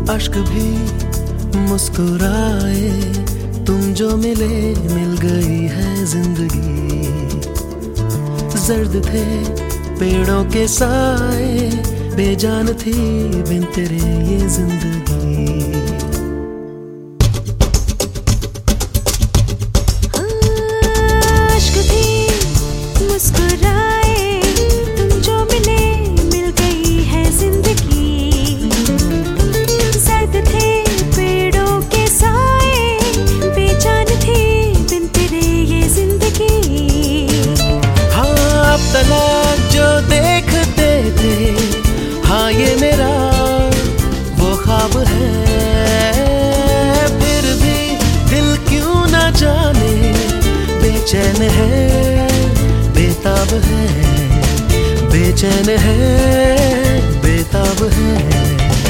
अश्क भी मुस्कुराए, तुम जो मिले मिल गई है जिंदगी। जर्द थे पेड़ों के साए, बेजान थी बिन तेरे ये जिंदगी। अश्क भी मुस्कुराए, तुम जो मिले मिल गई है जिंदगी। जर्द थे पेड़ों के साए, बेजान थी बिन तेरे ये जिंदगी। हाँ अब तक जो देखते थे, हाँ ये मेरा वो ख्वाब है। फिर भी दिल क्यों ना जाने बेचैन है, बेताब है, बेचैन है, बेताब है।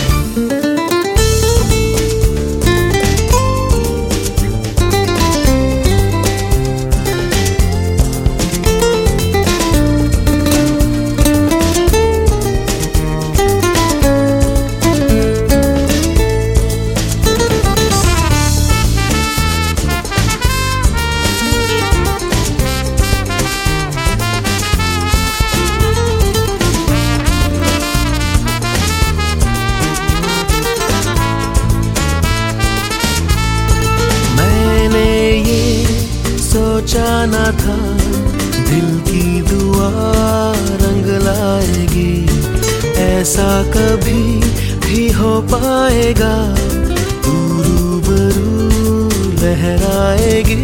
सोचा ना था दिल की दुआ रंग लाएगी, ऐसा कभी भी हो पाएगा। तू रूबरू लहराएगी।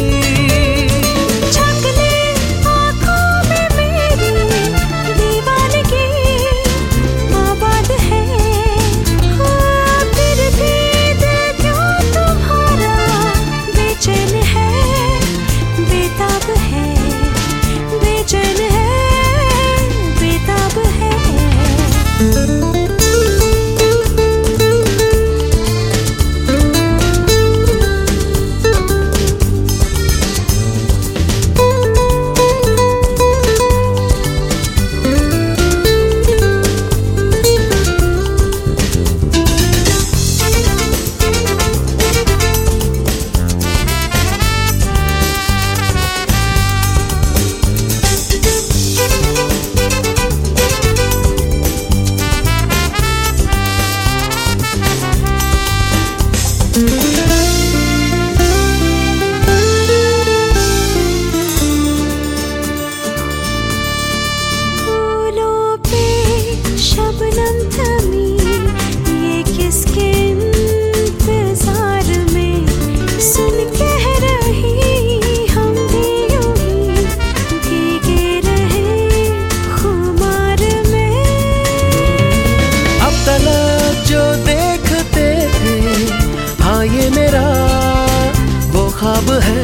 ये मेरा वो ख्वाब है।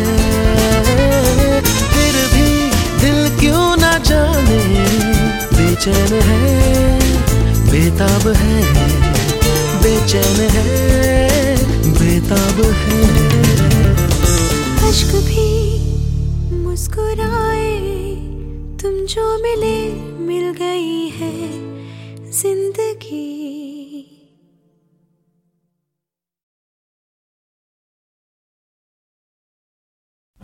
फिर भी दिल क्यों ना जाने बेचैन है, बेताब है, बेचैन है, बेताब है। अश्क भी मुस्कुराए, तुम जो मिले मिल गई है जिंदगी।